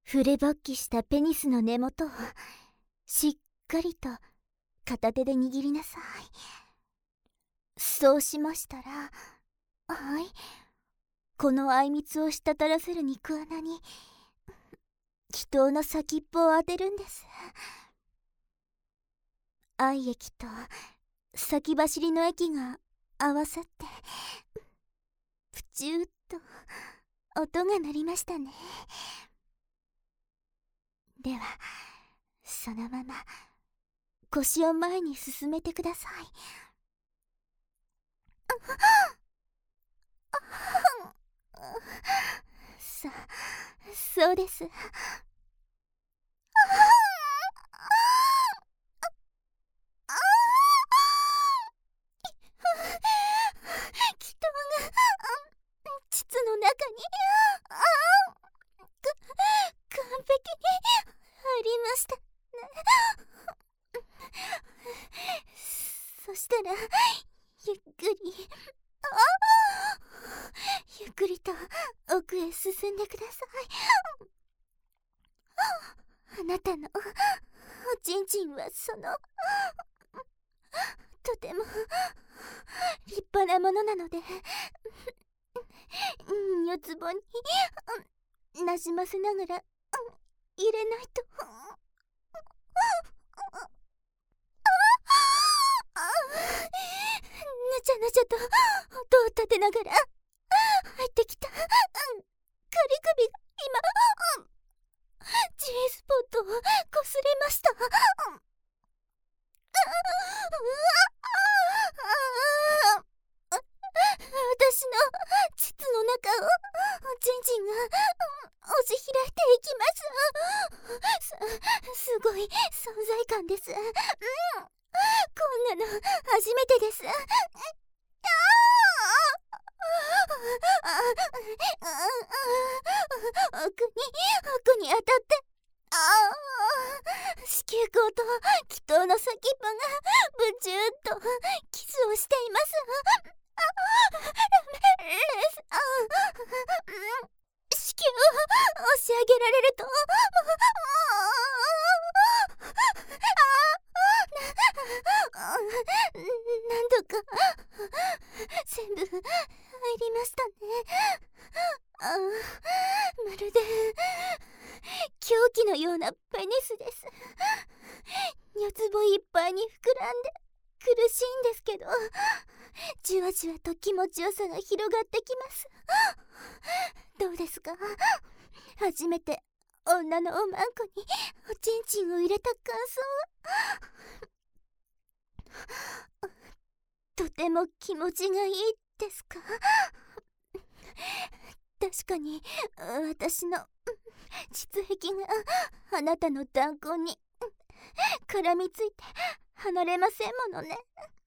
触れ勃起したペニスの根元をしっかりと片手で握りなさい。そうしましたら、はい、このあいみつを滴らせる肉穴に気筒の先っぽを当てるんです。愛液と先走りの液が合わさってプチューッと音が鳴りましたね。ではそのまま腰を前に進めてください。そうです。気筒が膣の中に完璧に入りましたね。そしたらゆっくりと奥へ進んでください。あなたのおちんちんはとても立派なものなので、四つぼになじませながら入れないと。ぬちゃぬちゃと音を立てながら入ってきたカリ首が今Gスポットをこすりました。私の膣の中をチンチンが押し開いていきます。すごい存在感です。こんなの初めてです。奥に当たって子宮口と気筒の先っぽがブチューッとキスをしています。子宮を押し上げられると何度か全部入りましたね。まるで狂気のようなペニスです。四つぼいっぱいに膨らんで苦しいんですけど、じわじわと気持ちよさが広がってきます。どうですか？初めて女のおまんこにおちんちんを入れた感想は。とても気持ちがいいですか？確かに私の膣壁があなたの弾痕に絡みついて離れませんものね。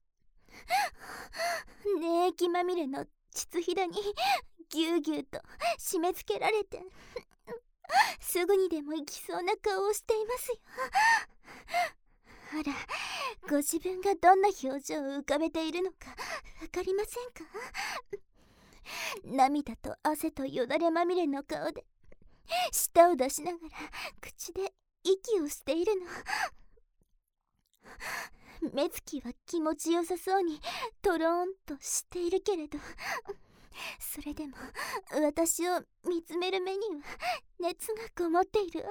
粘液まみれの膣ひだにぎゅうぎゅうと締め付けられてすぐにでも行きそうな顔をしていますよ。あら、ご自分がどんな表情を浮かべているのかわかりませんか？涙と汗とよだれまみれの顔で舌を出しながら口で息をしているの。目つきは気持ちよさそうにトローンとしているけれど、それでも私を見つめる目には熱がこもっているわ。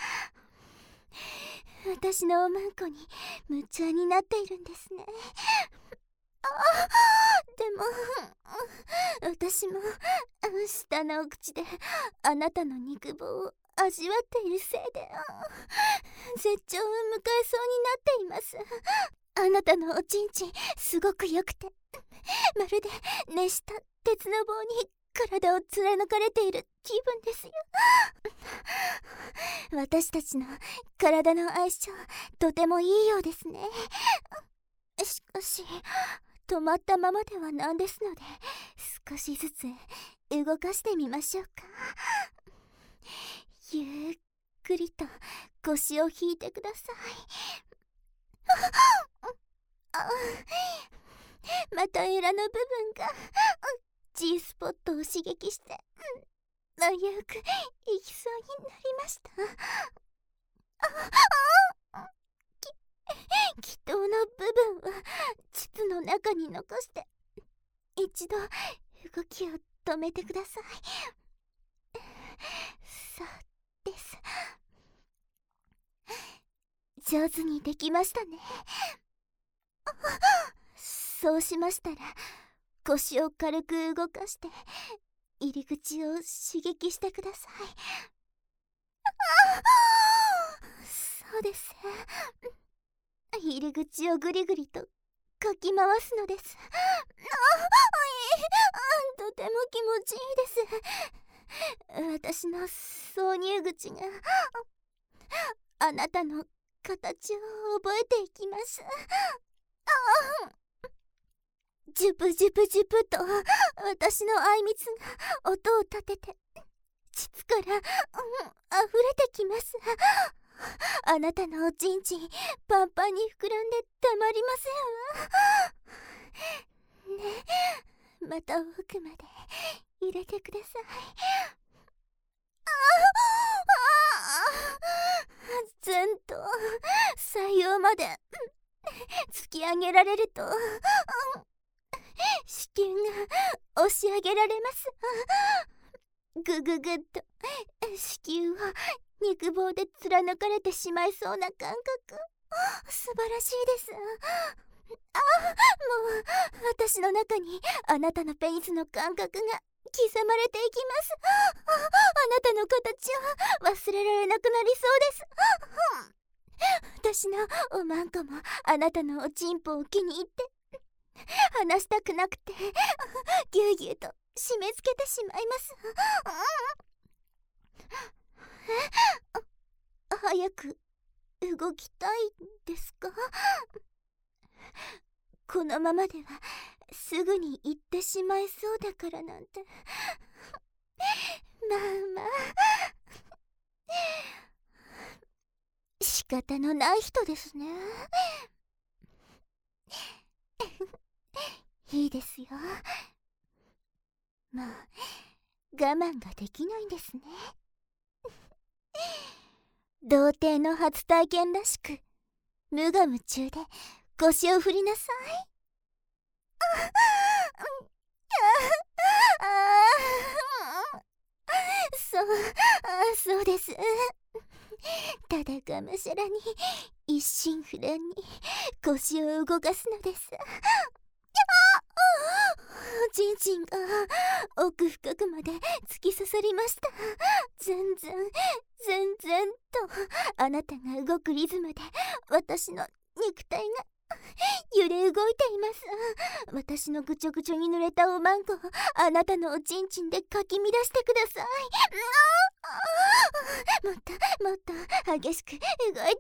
私のおまんこに夢中になっているんですね。でも私も舌のお口であなたの肉棒を味わっているせいで絶頂を迎えそうになっています。あなたのおちんちんすごくよくて、まるで熱した鉄の棒に体を貫かれている気分ですよ。私たちの体の相性とてもいいようですね。しかし止まったままではなんですので、少しずつ動かしてみましょうか。ゆっくりと腰を引いてください。またエラの部分がGスポットを刺激して危うく行きそうになりました。気筒の部分は膣の中に残して一度動きを止めてください。そうです。上手にできましたね。そうしましたら腰を軽く動かして入り口を刺激してください。そうです。入り口をぐりぐりとかき回すのです。とても気持ちいいです。私の挿入口があなたの形を覚えていきます。ジュプジュプジュプと私のあいみつが音を立てて膣から、溢れてきます。あなたのおちんちんパンパンに膨らんでたまりませんわ。ねえ、また奥まで入れてください。ずんと採用まで突き上げられると子宮が押し上げられます。ぐぐぐっと子宮を肉棒で貫かれてしまいそうな感覚、素晴らしいです。もう私の中にあなたのペニスの感覚が刻まれていきます。あなたの形を忘れられなくなりそうです。私のおまんこもあなたのおちんぽを気に入って離したくなくてぎゅうぎゅうと締め付けてしまいます。早く動きたいですか？このままではすぐに行ってしまいそうだからなんて。まあまあ、仕方のない人ですね。いいですよ。もう我慢ができないんですね。童貞の初体験らしく無我夢中で腰を振りなさい。そうです。ただがむしゃらに一心不乱に腰を動かすのです。ちんちんが奥深くまで突き刺さりました。ずんずんとあなたが動くリズムで私の肉体が揺れ動いています。私のぐちょぐちょに濡れたおまんこをあなたのおちんちんでかき乱してください。もっと激しく動いてください。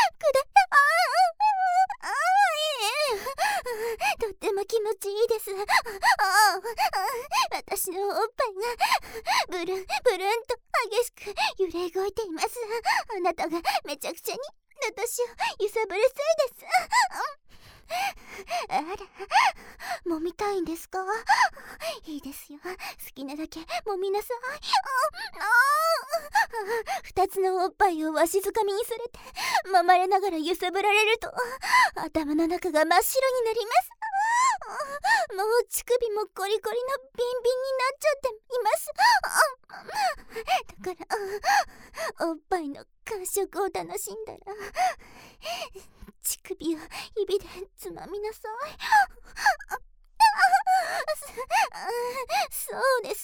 とっても気持ちいいです。私のおっぱいがブルンと激しく揺れ動いています。あなたがめちゃくちゃに私を揺さぶるせいです。あら、揉みたいんですか？いいですよ。好きなだけ揉みなさい。二つのおっぱいをわしづかみにされて揉まれながら揺さぶられると頭の中が真っ白になります。もう乳首もコリコリのビンビンになっちゃっています。だからおっぱいの感触を楽しんだら乳首を指でつまみなさい。そうです。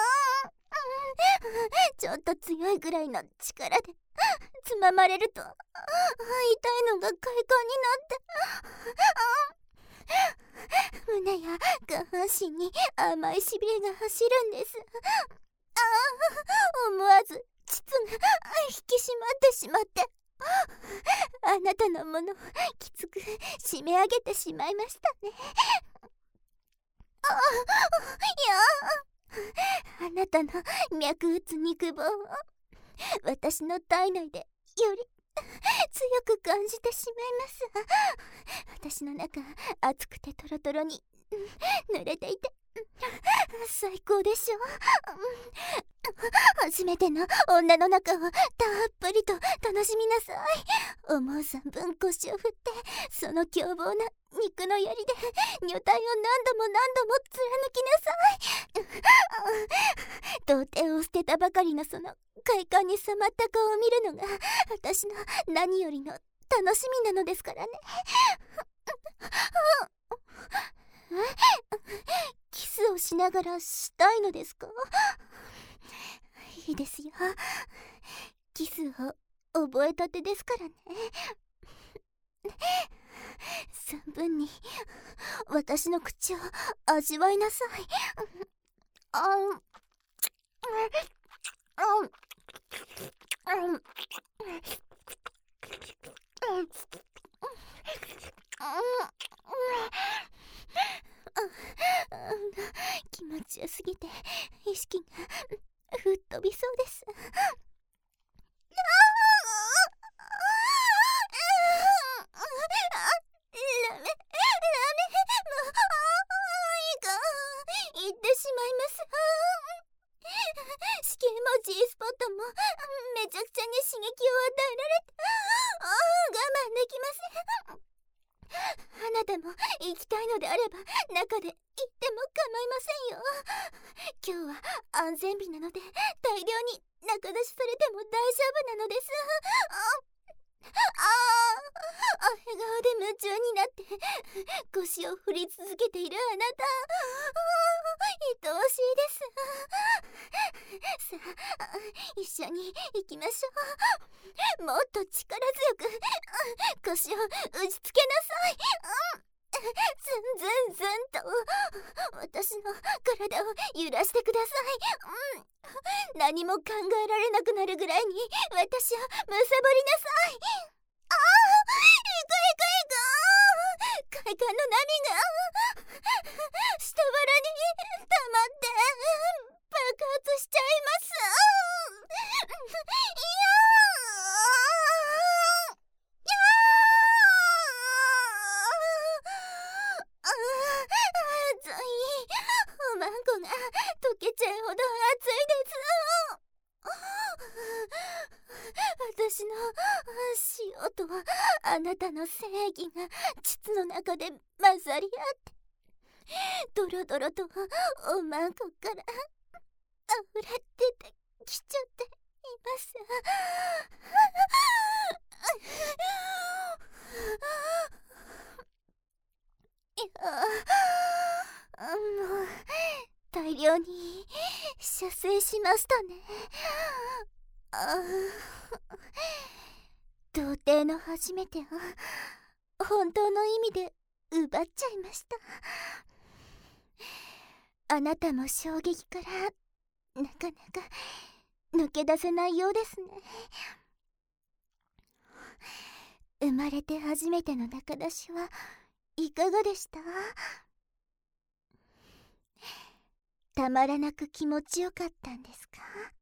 ちょっと強いぐらいの力でつままれると痛いのが快感になって胸や下半身に甘いしびれが走るんです。思わず膣が引き締まってしまってあなたのものをきつく締め上げてしまいましたね。あなたの脈打つ肉棒を私の体内でより強く感じてしまいます。私の中熱くてトロトロに濡れていて最高でしょ。 初めての女の中をたっぷりと楽しみなさい。思う存分腰を振って、その凶暴な肉の槍で女体を何度も何度も貫きなさい。童貞を捨てたばかりのその快感に染まった顔を見るのが私の何よりの楽しみなのですからね。キスをしながらしたいのですか？いいですよ。キスを覚えたてですからね。存分に私の口を味わいなさい。気持ちよすぎて意識が吹っ飛びそうです。ラメ、もう言ってしまいます。子宮も G スポットもめちゃくちゃに刺激を与えられて、我慢できません。あなたも行きたいのであれば中で行っても構いませんよ。今日は安全日なので大量に中出しされても大丈夫なのです。笑顔で夢中になって腰を振り続けているあなた、愛おしいです。さあ一緒に行きましょう。もっと力強く腰を打ちつけなさい。ずんずんずんと私の体を揺らしてください。何も考えられなくなるぐらいに私をむさぼりなさい。行く快感の波が下腹に溜まって爆発しちゃいます。熱いおまんこが溶けちゃうほど熱いです。私の塩とあなたの正義が膣の中で混ざり合ってドロドロとおまんこから溢れ出てきちゃっています。もう大量に射精しましたね。童貞の初めてを本当の意味で奪っちゃいました。あなたも衝撃からなかなか抜け出せないようですね。生まれて初めての中出しはいかがでした？たまらなく気持ちよかったんですか？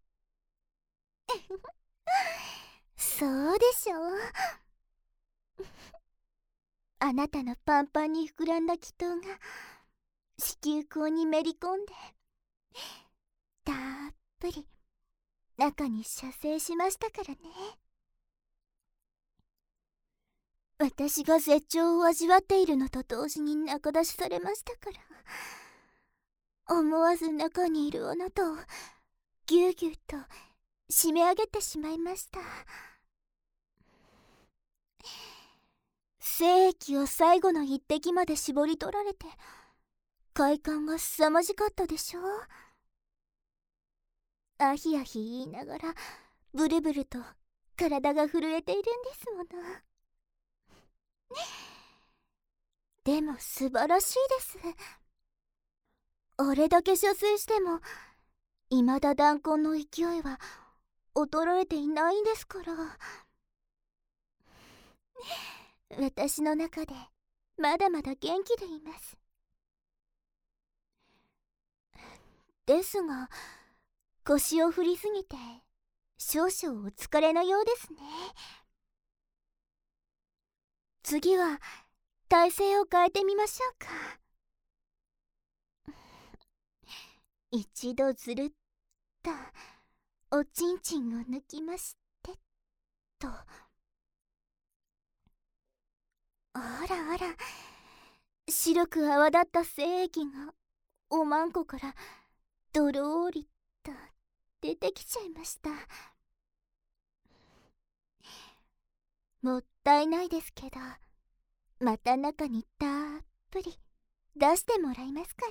そうでしょう。あなたのパンパンに膨らんだ気筒が子宮口にめり込んでたっぷり中に射精しましたからね。私が絶頂を味わっているのと同時に中出しされましたから、思わず中にいるあなたをぎゅうぎゅうと締め上げてしまいました。精液を最後の一滴まで絞り取られて快感が凄まじかったでしょう。アヒアヒ言いながらブルブルと体が震えているんですもの。でも素晴らしいです。あれだけ射精しても未だ弾痕の勢いは衰えていないんですから。私の中でまだまだ元気でいます。ですが腰を振りすぎて少々お疲れのようですね。次は体勢を変えてみましょうか。一度ずるったおちんちんを抜きましてと。あらあら、白く泡立った精液がおまんこからどろりと出てきちゃいました。もったいないですけど、また中にたっぷり出してもらいますから。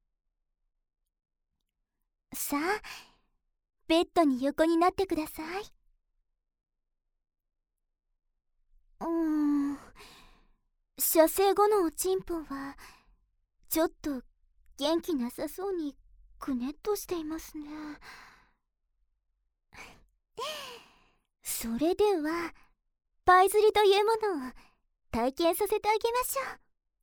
さあ、ベッドに横になってください。射精後のおちんぽはちょっと元気なさそうにくねっとしていますね。それではパイ釣りというものを体験させてあげましょう。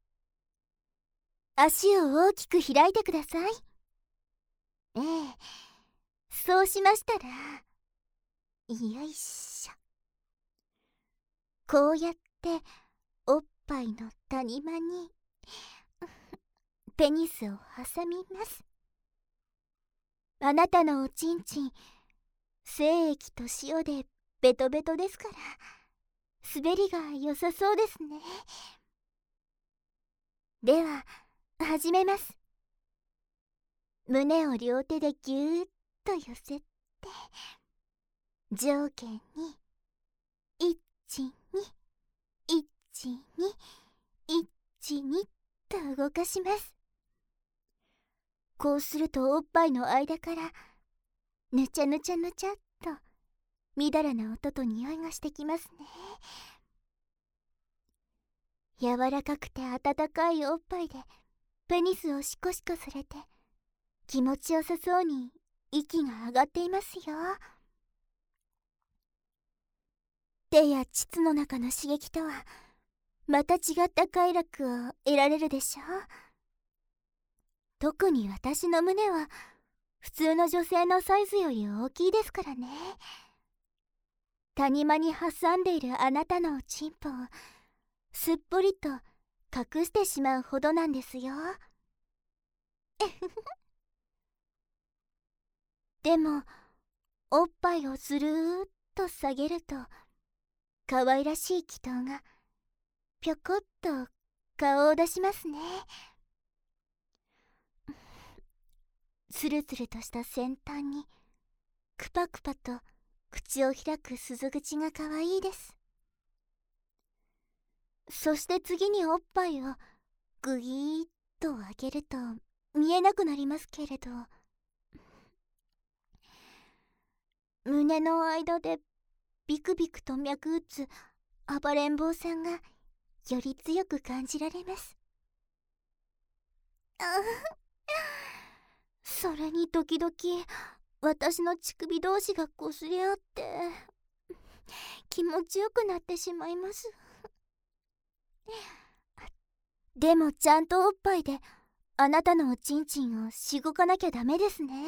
足を大きく開いてください。ええ、そうしましたら、よいしょ。こうやっておっぱいの谷間にペニスを挟みます。あなたのおちんちん、精液と塩でベトベトですから、滑りが良さそうですね。では始めます。胸を両手でぎゅーっと寄せて、上下に1、2、1、2、1、2と動かします。こうするとおっぱいの間からぬちゃぬちゃぬちゃっとみだらな音と匂いがしてきますね。柔らかくて温かいおっぱいでペニスをシコシコされて、気持ちよさそうに息が上がっていますよ。手や膣の中の刺激とはまた違った快楽を得られるでしょう。特に私の胸は普通の女性のサイズより大きいですからね。谷間に挟んでいるあなたのおちんぽをすっぽりと隠してしまうほどなんですよ。でもおっぱいをずるーっと下げると、可愛らしい気筒がぴょこっと顔を出しますね。つるつるとした先端にクパクパと口を開く鈴口が可愛いです。そして次におっぱいをグイーッと上げると見えなくなりますけれど、胸の間でビクビクと脈打つ暴れん坊さんがより強く感じられます。それに時々私の乳首同士が擦れ合って気持ちよくなってしまいます。でもちゃんとおっぱいであなたのおちんちんをしごかなきゃダメですね。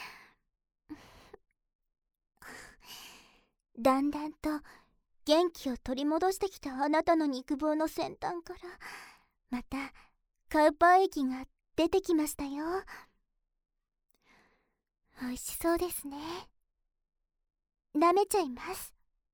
だんだんと元気を取り戻してきたあなたの肉棒の先端からまたカウパー液が出てきましたよ。おいしそうですね。舐めちゃいます。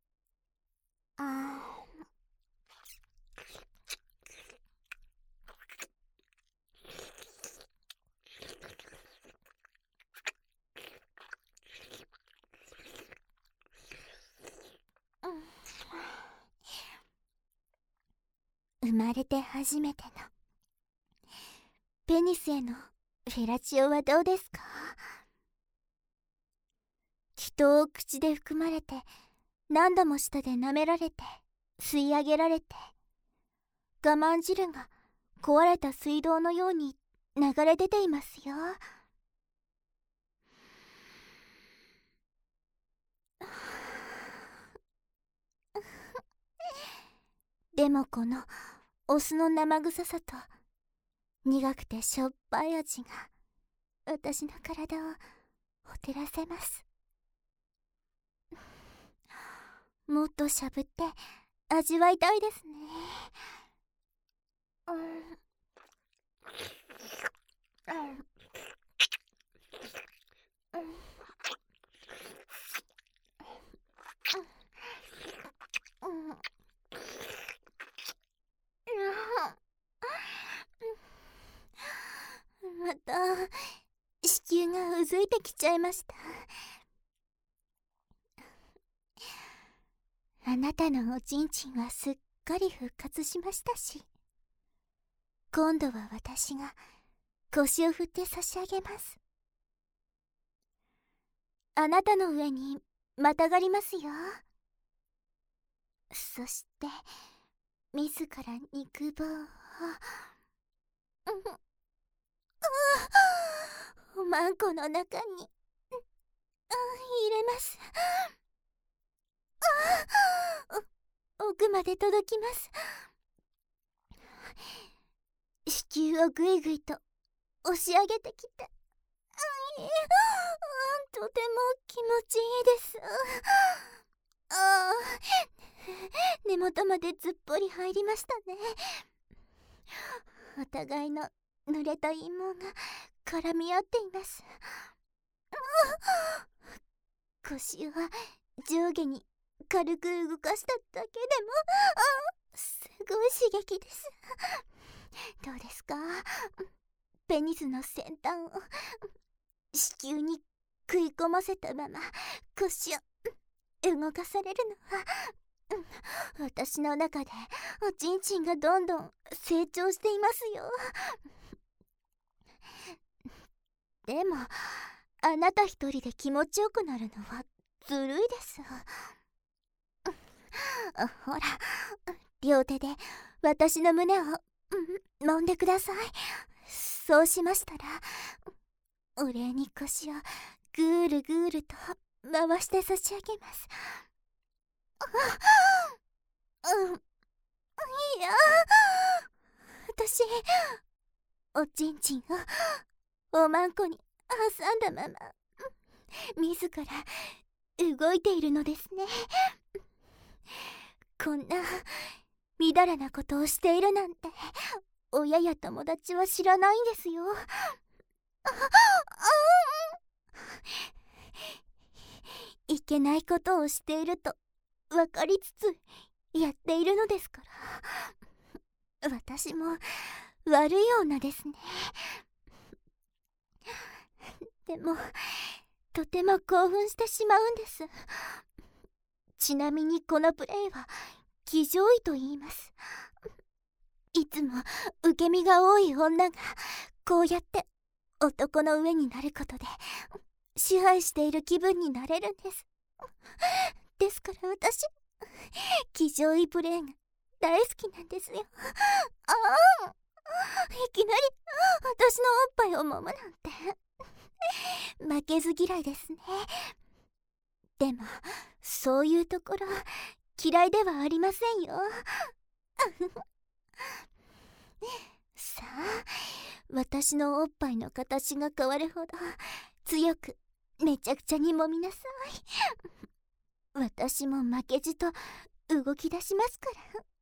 生まれて初めてのペニスへのフェラチオはどうですか？気筒を口で含まれて何度も舌で舐められて吸い上げられて、我慢汁が壊れた水道のように流れ出ていますよ。でもこのお酢の生臭さと苦くてしょっぱい味が私の体をほてらせます。もっとしゃぶって味わいたいですね。 来ちゃいました。あなたのおちんちんはすっかり復活しましたし、今度は私が腰を振って差し上げます。あなたの上にまたがりますよ。そして自ら肉棒をおまんこの中に入れます。奥まで届きます。子宮をぐいぐいと押し上げてきて、とても気持ちいいです。根元までずっぽり入りましたね。お互いの濡れた陰毛が絡み合っています。腰を上下に軽く動かしただけでもすごい刺激です。どうですか？ペニスの先端を子宮に食い込ませたまま腰を動かされるのは、私の中でおちんちんがどんどん成長していますよ。でもあなた一人で気持ちよくなるのはずるいです。ほら、両手で私の胸を揉んでください。そうしましたらお礼に腰をぐーるぐーると回して差し上げます。いや、私おちんちんをおまんこに挟んだまま自ら動いているのですね。こんなみだらなことをしているなんて親や友達は知らないんですよ。いけないことをしていると分かりつつやっているのですから、私も悪い女ですね。でもとても興奮してしまうんです。ちなみにこのプレイは騎乗位と言います。いつも受け身が多い女がこうやって男の上になることで支配している気分になれるんです。ですから私騎乗位プレイが大好きなんですよ。いきなり私のおっぱいを揉むなんて負けず嫌いですね。でもそういうところ嫌いではありませんよ。さあ、私のおっぱいの形が変わるほど強くめちゃくちゃに揉みなさい。私も負けじと動き出しますから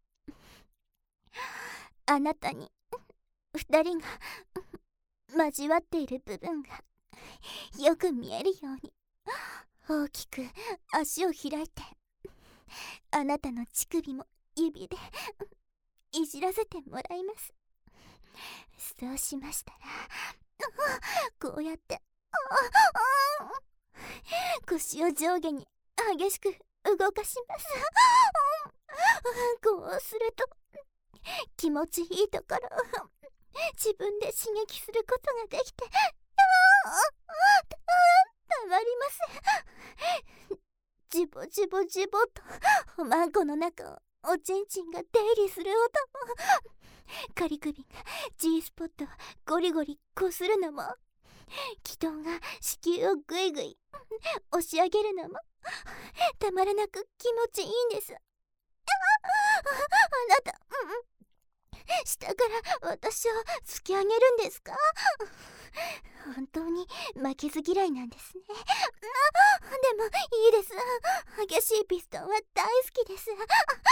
。あなたに二人が交わっている部分がよく見えるように大きく足を開いて、あなたの乳首も指でいじらせてもらいます。そうしましたらこうやって腰を上下に激しく動かします。こうすると気持ちいいところを自分で刺激することができてたまりません。ジボジボジボとおまんこの中をおちんちんが出入りする音も、仮首が G スポットをゴリゴリこするのも、気筒が子宮をぐいぐい押し上げるのもたまらなく気持ちいいんです。あなた、下から私を突き上げるんですか？本当に負けず嫌いなんですね。でもいいです。激しいピストンは大好きです。いっ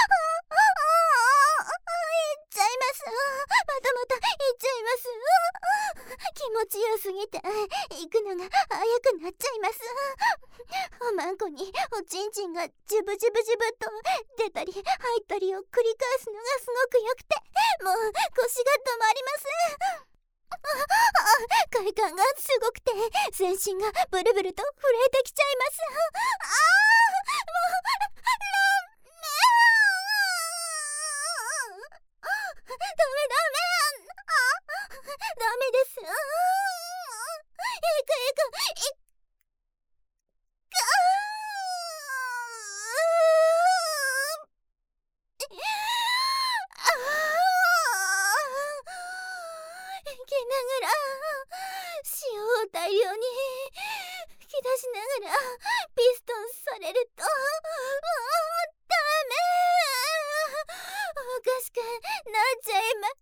ちゃいます。またまたいっちゃいます。気持ちよすぎて行くのが早くなっちゃいます。おまんこにおちんちんがジュブジュブジュブと出たり入ったりを繰り返すのがすごくよくて、もう腰が止まりません。 快感がすごくて全身がブルブルと震えてきちゃいます。もうダメダメです。いけながら潮を大量に吹き出しながらピストンされるとダメ、おかしくなっちゃいま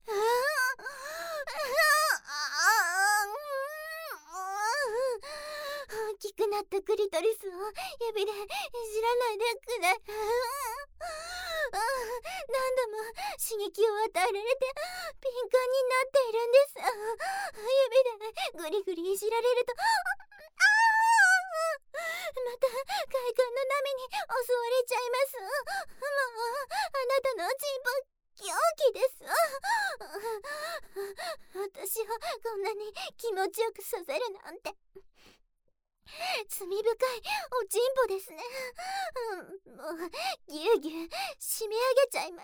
大きくなったクリトリスを指でいじらないでくれ。何度も刺激を与えられて敏感になっているんです。指でグリグリいじられるとまた快感の波に襲われちゃいます。もうあなたのチンポ狂気です。私をこんなに気持ちよくさせるなんて罪深いおちんぽですね。もうぎゅうぎゅう締め上げちゃいます。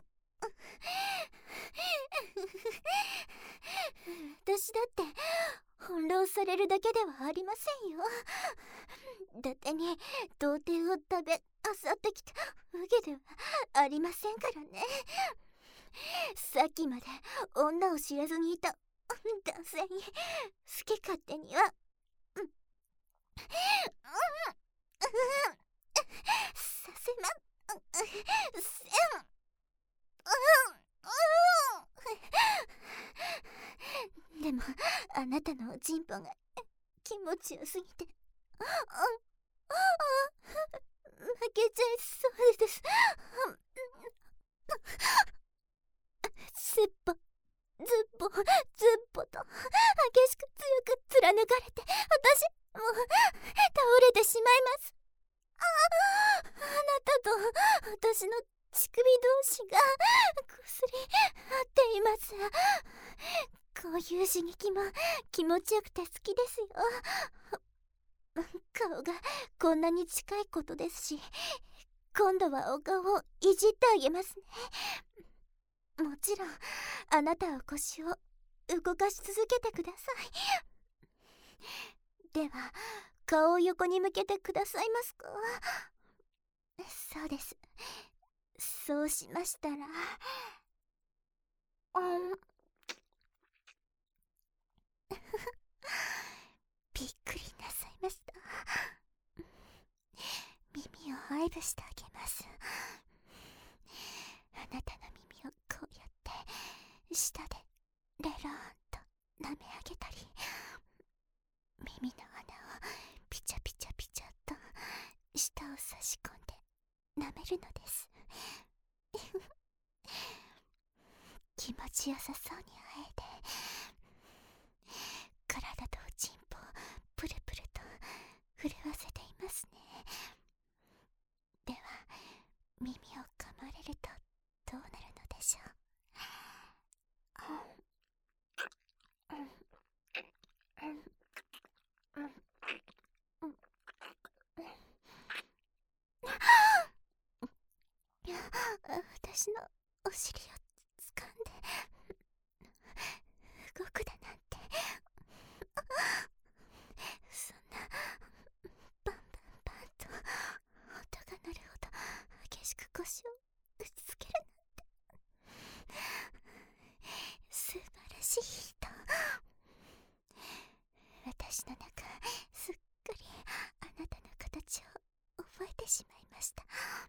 私だって翻弄されるだけではありませんよ。伊達に童貞を食べあさってきたわけではありませんからね。さっきまで女を知らずにいた男性に好き勝手にはさせません。でもあなたのおちんぽが気持ちよすぎて負けちゃいそうです。ずっぽずっぽずっぽと激しく強く貫かれて私もう倒れてしまいます。あなたと私の乳首同士がこすり合っています。こういう刺激も気持ちよくて好きですよ。顔がこんなに近いことですし、今度はお顔をいじってあげますね。もちろんあなたは腰を動かし続けてください。では顔を横に向けてくださいますか。そうです。そうしましたらびっくりなさいました。耳を愛撫してあげます。あなたの耳をこうやって舌でレローンと舐め上げたり、耳の穴をピチャピチャピチャと舌を差し込んで舐めるのです。気持ちよさそうにあえて体とおちんぽをプルプルと震わせていますね。では耳を噛まれるとどうなるのでしょう。私のお尻を掴んで動くだなんて、そんなバンバンバンと音が鳴るほど激しく腰を打ちつけるなんて素晴らしい人。私の中すっかりあなたの形を覚えてしまいました。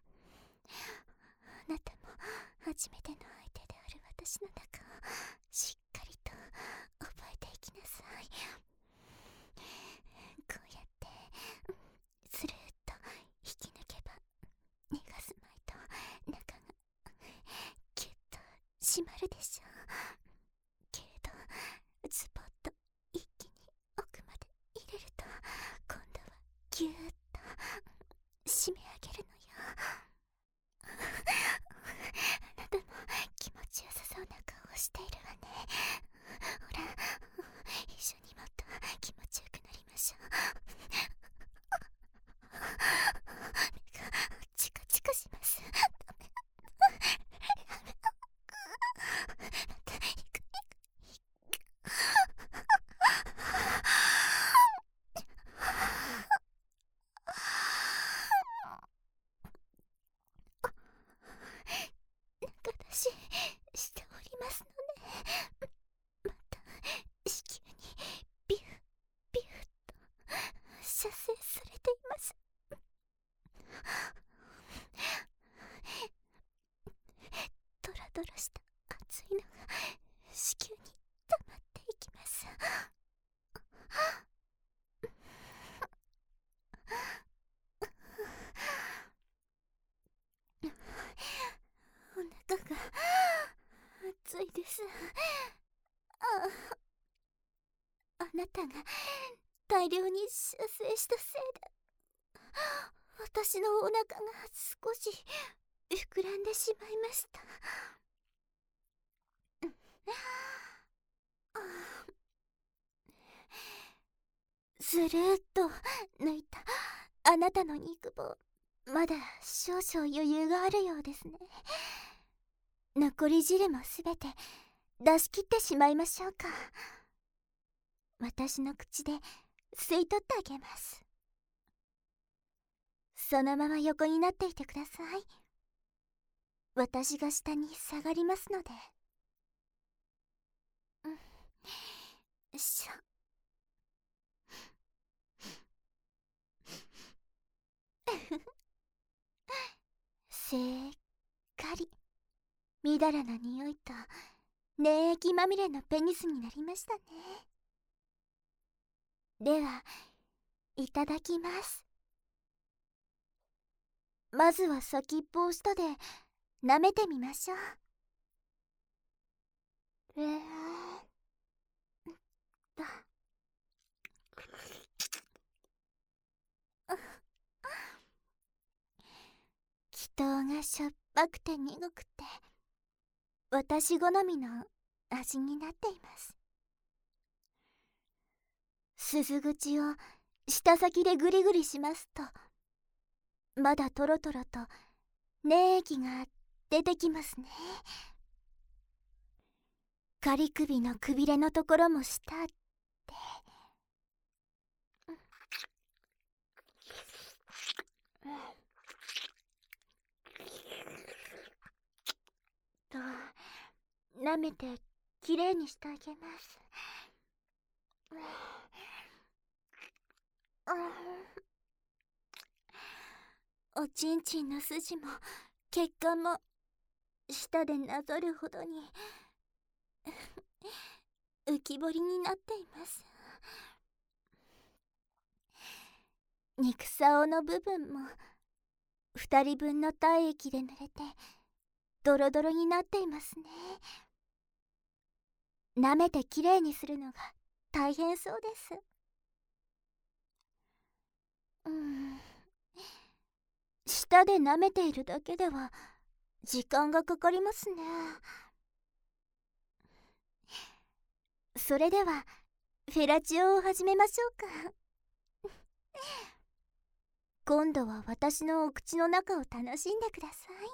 あなたも初めての相手である私の中をしっかりと覚えていきなさい。こうやってスルーッと引き抜けば逃がすまいと中がキュッと締まるでしょう。けれどズボッと一気に奥まで入れると今度はギューッと締め上げるのよ。あなたも気持ちよさそうな顔をされています。ドラドラした熱いのが子宮に溜まっていきます。お腹が熱いです。あなたが大量に射精したせいで私のお腹が少し膨らんでしまいました。ずるーっと抜いたあなたの肉棒、まだ少々余裕があるようですね。残り汁もすべて出し切ってしまいましょうか。私の口で吸い取ってあげます。そのまま横になっていてください。私が下に下がりますので。よいしょ。せっかりみだらな匂いと粘液まみれのペニスになりましたね。では、いただきます。まずは先っぽを舌で舐めてみましょう。だ気筒がしょっぱくて苦くて私好みの味になっています。鈴口を舌先でグリグリしますと、まだトロトロと粘液が出てきますね。仮首のくびれのところもしたってと舐めてきれいにしてあげます。おちんちんの筋も血管も舌でなぞるほどに浮き彫りになっています。肉竿の部分も2人分の体液で濡れてドロドロになっていますね。舐めてきれいにするのが大変そうです。舌で舐めているだけでは時間がかかりますね。それではフェラチオを始めましょうか。今度は私のお口の中を楽しんでください。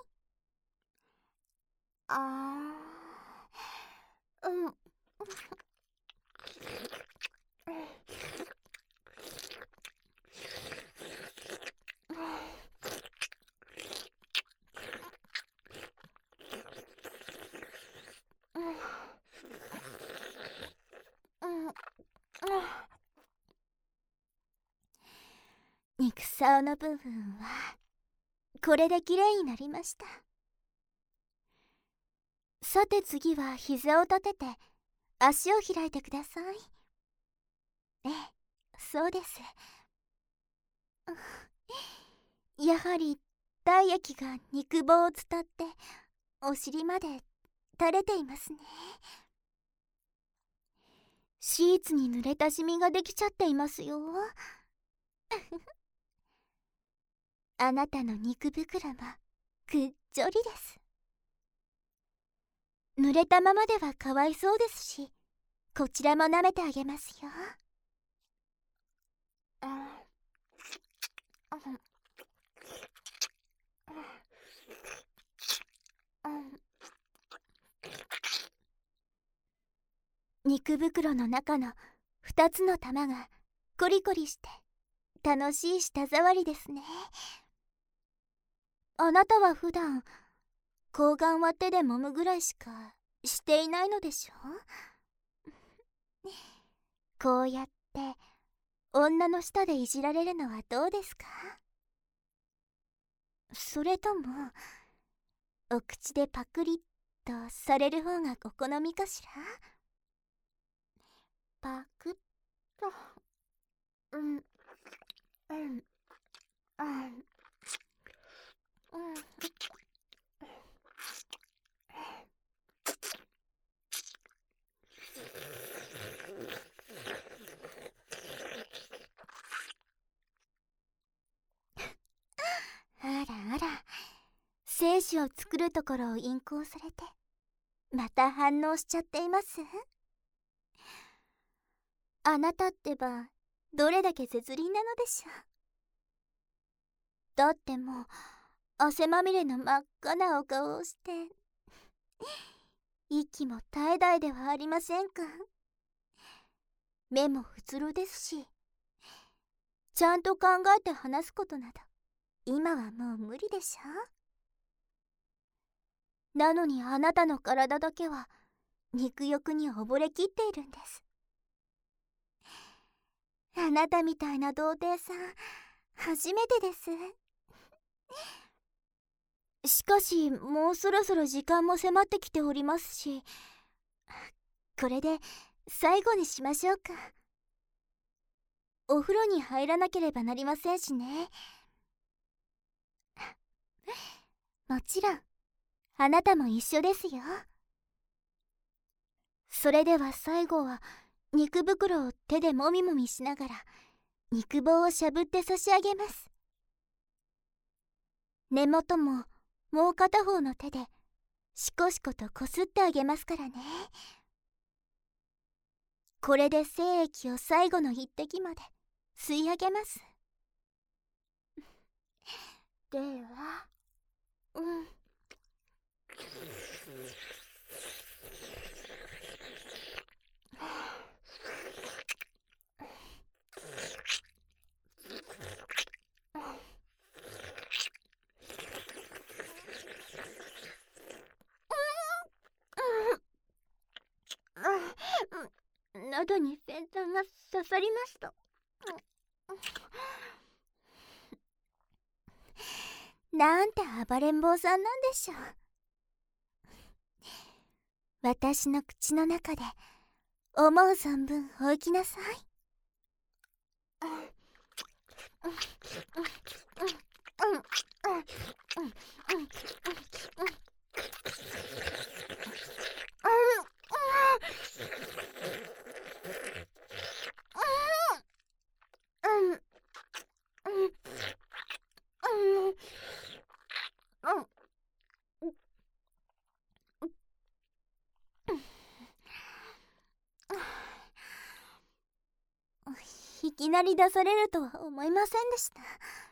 肉竿の部分はこれできれいになりました。さて次は膝を立てて足を開いてください。ええ、そうです。やはり体液が肉棒を伝ってお尻まで垂れていますね。シーツに濡れたシミができちゃっていますよ。あなたの肉袋もぐっちょりです。濡れたままではかわいそうですし、こちらも舐めてあげますよ。肉袋の中の2つの玉がコリコリして楽しい舌触りですね。あなたは普段睾丸は手で揉むぐらいしかしていないのでしょ。こうやって女の舌でいじられるのはどうですか？それともお口でパクリッとされる方がお好みかしら？パクッと、うんうんうんあらあら、精子を作るところを淫行されてまた反応しちゃっています。あなたってばどれだけ絶倫なのでしょう。だってもう汗まみれの真っ赤なお顔をして息も絶え絶えではありませんか。目もうつろですし、ちゃんと考えて話すことなど今はもう無理でしょ。なのにあなたの体だけは肉欲に溺れきっているんです。あなたみたいな童貞さん初めてです。しかしもうそろそろ時間も迫ってきておりますし、これで最後にしましょうか。お風呂に入らなければなりませんしね。もちろんあなたも一緒ですよ。それでは最後は肉袋を手でもみもみしながら肉棒をしゃぶって差し上げます。根元ももう片方の手でしこしことこすってあげますからね。これで精液を最後の一滴まで吸い上げます。では、喉に先端が刺さりました。なんて暴れん坊さんなんでしょう。私の口の中で思う存分お行きなさい。いきなり出されるとは思いませんでした。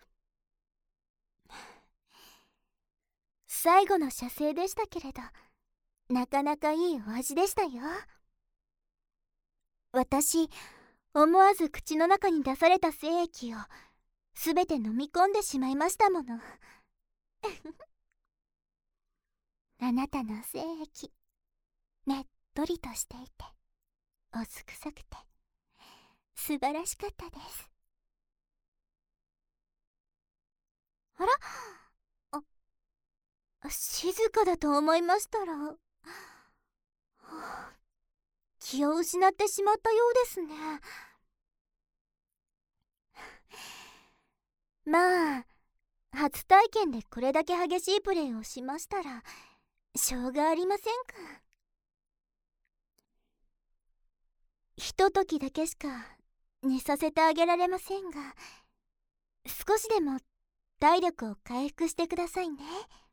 最後の射精でしたけれど、なかなかいいお味でしたよ。私、思わず口の中に出された精液をすべて飲み込んでしまいましたもの。あなたの精液、ねっとりとしていておすくさくて素晴らしかったです。あら、静かだと思いましたら、気を失ってしまったようですね。まあ、初体験でこれだけ激しいプレイをしましたらしょうがありませんか。ひとときだけしか寝させてあげられませんが、少しでも体力を回復してくださいね。